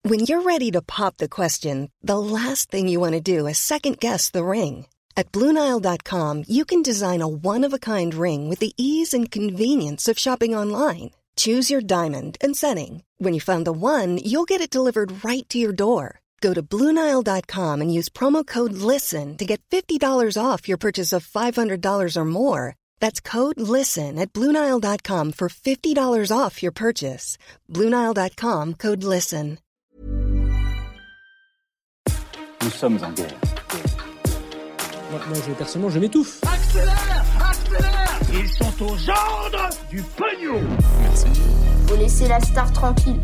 When you're ready to pop the question, the last thing you want to do is second-guess the ring. At BlueNile.com, you can design a one-of-a-kind ring with the ease and convenience of shopping online. Choose your diamond and setting. When you find the one, you'll get it delivered right to your door. Go to BlueNile.com and use promo code LISTEN to get $50 off your purchase of $500 or more. That's code LISTEN at BlueNile.com for $50 off your purchase. BlueNile.com, code LISTEN. Nous sommes en guerre. Moi, personnellement, je m'étouffe. Accélère! Accélère! Ils sont aux ordres du pognon! Merci. Faut laisser la star tranquille.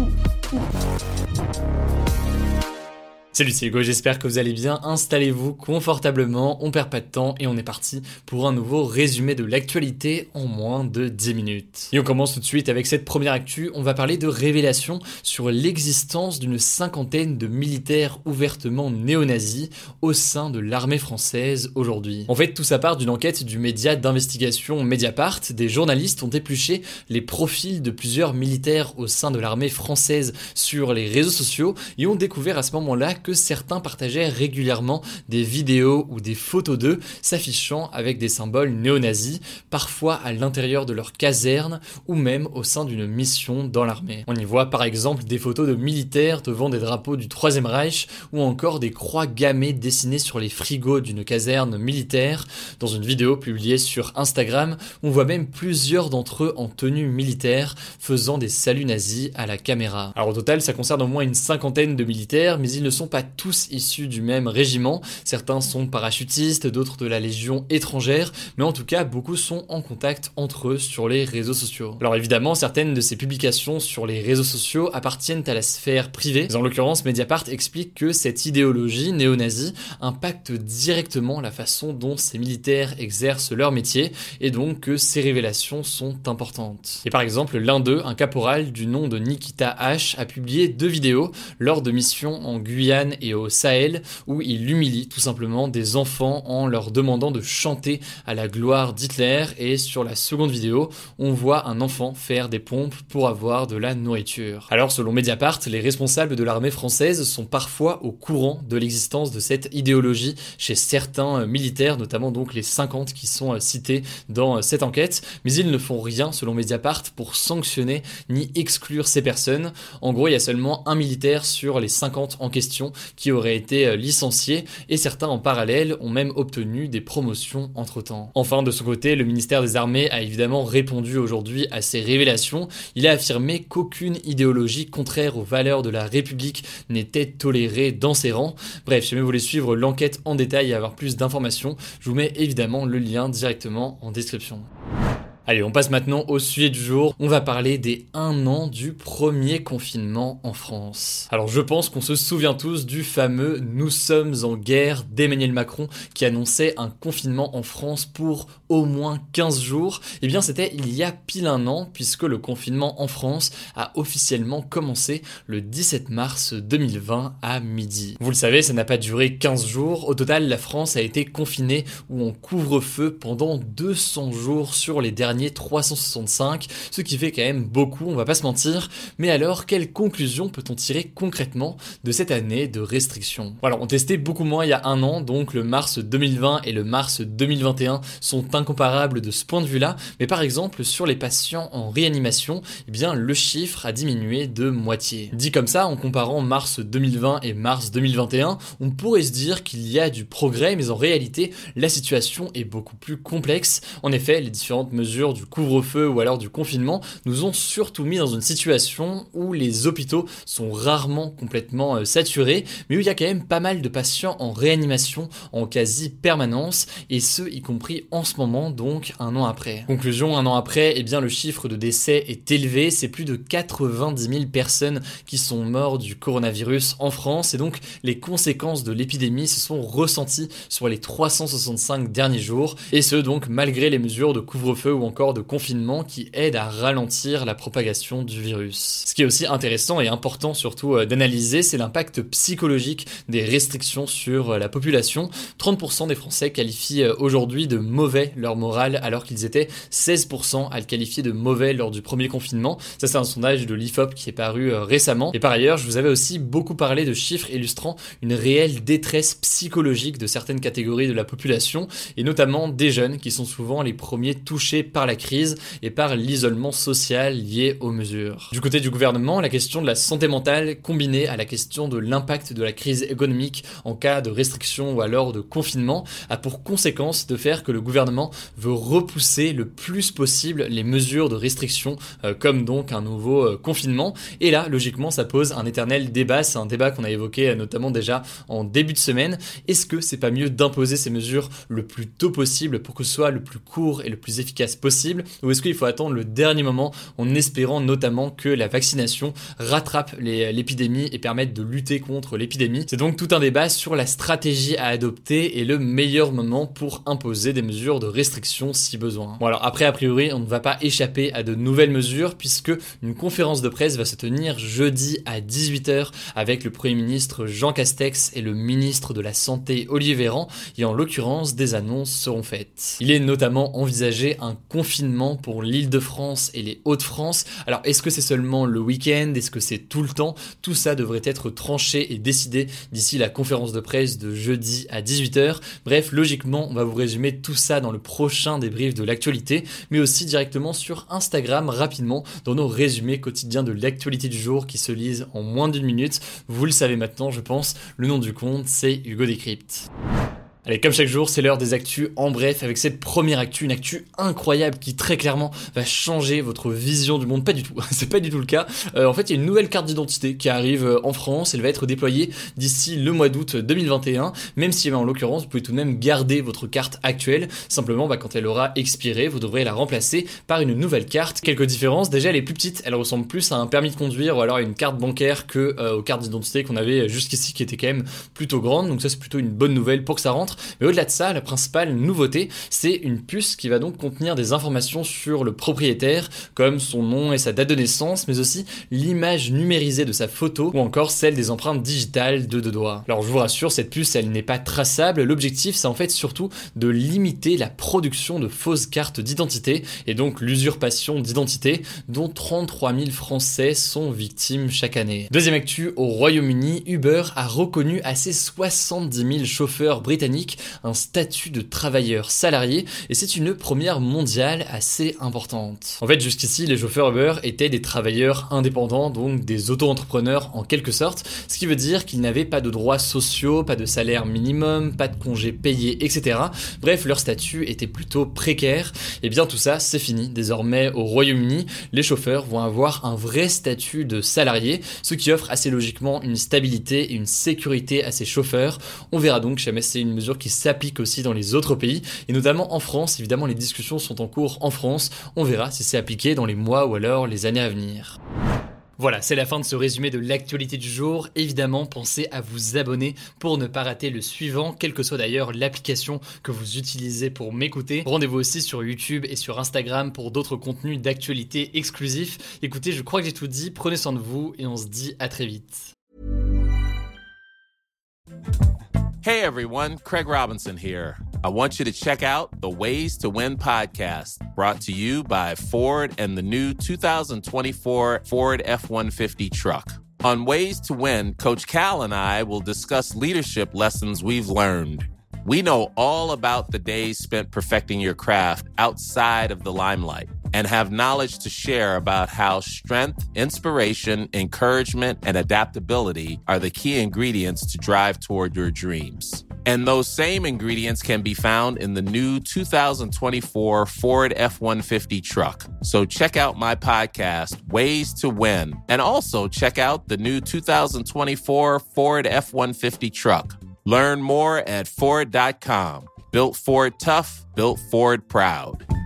Salut, c'est Hugo, j'espère que vous allez bien, installez-vous confortablement, on perd pas de temps et on est parti pour un nouveau résumé de l'actualité en moins de 10 minutes. Et on commence tout de suite avec cette première actu, on va parler de révélations sur l'existence d'une cinquantaine de militaires ouvertement néo-nazis au sein de l'armée française aujourd'hui. En fait, tout ça part d'une enquête du média d'investigation Mediapart, des journalistes ont épluché les profils de plusieurs militaires au sein de l'armée française sur les réseaux sociaux et ont découvert à ce moment-là que certains partageaient régulièrement des vidéos ou des photos d'eux s'affichant avec des symboles néo-nazis, parfois à l'intérieur de leur caserne ou même au sein d'une mission dans l'armée. On y voit par exemple des photos de militaires devant des drapeaux du Troisième Reich ou encore des croix gammées dessinées sur les frigos d'une caserne militaire. Dans une vidéo publiée sur Instagram, on voit même plusieurs d'entre eux en tenue militaire faisant des saluts nazis à la caméra. Alors au total, ça concerne au moins une cinquantaine de militaires, mais ils ne sont pas tous issus du même régiment. Certains sont parachutistes, d'autres de la Légion étrangère, mais en tout cas, beaucoup sont en contact entre eux sur les réseaux sociaux. Alors évidemment, certaines de ces publications sur les réseaux sociaux appartiennent à la sphère privée, mais en l'occurrence, Mediapart explique que cette idéologie néo-nazie impacte directement la façon dont ces militaires exercent leur métier, et donc que ces révélations sont importantes. Et par exemple, l'un d'eux, un caporal du nom de Nikita H, a publié 2 vidéos lors de missions en Guyane et au Sahel où il humilie tout simplement des enfants en leur demandant de chanter à la gloire d'Hitler, et sur la seconde vidéo on voit un enfant faire des pompes pour avoir de la nourriture. Alors selon Mediapart, les responsables de l'armée française sont parfois au courant de l'existence de cette idéologie chez certains militaires, notamment donc les 50 qui sont cités dans cette enquête, mais ils ne font rien selon Mediapart pour sanctionner ni exclure ces personnes. En gros, il y a seulement un militaire sur les 50 en question qui auraient été licenciés et certains en parallèle ont même obtenu des promotions entre-temps. Enfin, de son côté, le ministère des Armées a évidemment répondu aujourd'hui à ces révélations. Il a affirmé qu'aucune idéologie contraire aux valeurs de la République n'était tolérée dans ses rangs. Bref, si jamais vous voulez suivre l'enquête en détail et avoir plus d'informations, je vous mets évidemment le lien directement en description. Allez, on passe maintenant au sujet du jour. On va parler des 1 an du premier confinement en France. Alors je pense qu'on se souvient tous du fameux « Nous sommes en guerre » d'Emmanuel Macron qui annonçait un confinement en France pour au moins 15 jours. Eh bien c'était il y a pile 1 an puisque le confinement en France a officiellement commencé le 17 mars 2020 à midi. Vous le savez, ça n'a pas duré 15 jours. Au total, la France a été confinée ou en couvre-feu pendant 200 jours sur les derniers 365, ce qui fait quand même beaucoup, on va pas se mentir. Mais alors, quelles conclusions peut-on tirer concrètement de cette année de restrictions ? Alors, on testait beaucoup moins il y a 1 an, donc le mars 2020 et le mars 2021 sont incomparables de ce point de vue-là, mais par exemple, sur les patients en réanimation, eh bien, le chiffre a diminué de moitié. Dit comme ça, en comparant mars 2020 et mars 2021, on pourrait se dire qu'il y a du progrès, mais en réalité, la situation est beaucoup plus complexe. En effet, les différentes mesures du couvre-feu ou alors du confinement nous ont surtout mis dans une situation où les hôpitaux sont rarement complètement saturés, mais où il y a quand même pas mal de patients en réanimation en quasi-permanence, et ce, y compris en ce moment, donc 1 an après. Conclusion, 1 an après, eh bien le chiffre de décès est élevé, c'est plus de 90 000 personnes qui sont mortes du coronavirus en France, et donc les conséquences de l'épidémie se sont ressenties sur les 365 derniers jours, et ce donc malgré les mesures de couvre-feu ou encore de confinement qui aident à ralentir la propagation du virus. Ce qui est aussi intéressant et important surtout d'analyser, c'est l'impact psychologique des restrictions sur la population. 30% des Français qualifient aujourd'hui de mauvais leur morale alors qu'ils étaient 16% à le qualifier de mauvais lors du premier confinement. Ça, c'est un sondage de l'IFOP qui est paru récemment. Et par ailleurs, je vous avais aussi beaucoup parlé de chiffres illustrant une réelle détresse psychologique de certaines catégories de la population et notamment des jeunes qui sont souvent les premiers touchés par la crise et par l'isolement social lié aux mesures. Du côté du gouvernement, la question de la santé mentale combinée à la question de l'impact de la crise économique en cas de restriction ou alors de confinement a pour conséquence de faire que le gouvernement veut repousser le plus possible les mesures de restriction comme donc un nouveau confinement. Et là, logiquement, ça pose un éternel débat. C'est un débat qu'on a évoqué notamment déjà en début de semaine. Est-ce que c'est pas mieux d'imposer ces mesures le plus tôt possible pour que ce soit le plus court et le plus efficace possible, ou est-ce qu'il faut attendre le dernier moment en espérant notamment que la vaccination rattrape l'épidémie et permette de lutter contre l'épidémie? C'est donc tout un débat sur la stratégie à adopter et le meilleur moment pour imposer des mesures de restriction si besoin. Bon alors après, a priori, on ne va pas échapper à de nouvelles mesures puisque une conférence de presse va se tenir jeudi à 18h avec le Premier ministre Jean Castex et le ministre de la Santé Olivier Véran, et en l'occurrence des annonces seront faites. Il est notamment envisagé un confinement pour l'Île-de-France et les Hauts-de-France. Alors est-ce que c'est seulement le week-end? Est-ce que c'est tout le temps? Tout ça devrait être tranché et décidé d'ici la conférence de presse de jeudi à 18h. Bref, logiquement, on va vous résumer tout ça dans le prochain débrief de l'actualité, mais aussi directement sur Instagram rapidement dans nos résumés quotidiens de l'actualité du jour qui se lisent en moins d'1 minute. Vous le savez maintenant, je pense, le nom du compte, c'est Hugo Décrypte. Allez, comme chaque jour, c'est l'heure des actus en bref avec cette première actu, une actu incroyable qui très clairement va changer votre vision du monde. Pas du tout, c'est pas du tout le cas. En fait, il y a une nouvelle carte d'identité qui arrive en France, elle va être déployée d'ici le mois d'août 2021, même si en l'occurrence, vous pouvez tout de même garder votre carte actuelle. Simplement, quand elle aura expiré, vous devrez la remplacer par une nouvelle carte. Quelques différences, déjà elle est plus petite, elle ressemble plus à un permis de conduire ou alors à une carte bancaire que aux cartes d'identité qu'on avait jusqu'ici qui étaient quand même plutôt grandes, donc ça c'est plutôt une bonne nouvelle pour que ça rentre. Mais au-delà de ça, la principale nouveauté, c'est une puce qui va donc contenir des informations sur le propriétaire, comme son nom et sa date de naissance, mais aussi l'image numérisée de sa photo, ou encore celle des empreintes digitales de 2 doigts. Alors je vous rassure, cette puce, elle n'est pas traçable. L'objectif, c'est en fait surtout de limiter la production de fausses cartes d'identité, et donc l'usurpation d'identité, dont 33 000 Français sont victimes chaque année. Deuxième actu, au Royaume-Uni, Uber a reconnu à ses 70 000 chauffeurs britanniques un statut de travailleur salarié, et c'est une première mondiale assez importante. En fait, jusqu'ici, les chauffeurs Uber étaient des travailleurs indépendants, donc des auto-entrepreneurs en quelque sorte, ce qui veut dire qu'ils n'avaient pas de droits sociaux, pas de salaire minimum, pas de congés payés, etc. Bref, leur statut était plutôt précaire. Et bien tout ça, c'est fini. Désormais, au Royaume-Uni, les chauffeurs vont avoir un vrai statut de salarié, ce qui offre assez logiquement une stabilité et une sécurité à ces chauffeurs. On verra donc jamais c'est une mesure qui s'applique aussi dans les autres pays, et notamment en France. Évidemment, les discussions sont en cours en France. On verra si c'est appliqué dans les mois ou alors les années à venir. Voilà, c'est la fin de ce résumé de l'actualité du jour. Évidemment, pensez à vous abonner pour ne pas rater le suivant, quelle que soit d'ailleurs l'application que vous utilisez pour m'écouter. Rendez-vous aussi sur YouTube et sur Instagram pour d'autres contenus d'actualité exclusifs. Écoutez, je crois que j'ai tout dit, prenez soin de vous et on se dit à très vite. Hey everyone, Craig Robinson here. I want you to check out the Ways to Win podcast, brought to you by Ford and the new 2024 Ford F-150 truck. On Ways to Win, Coach Cal and I will discuss leadership lessons we've learned. We know all about the days spent perfecting your craft outside of the limelight and have knowledge to share about how strength, inspiration, encouragement, and adaptability are the key ingredients to drive toward your dreams. And those same ingredients can be found in the new 2024 Ford F-150 truck. So check out my podcast, Ways to Win, and also check out the new 2024 Ford F-150 truck. Learn more at Ford.com. Built Ford tough, built Ford proud.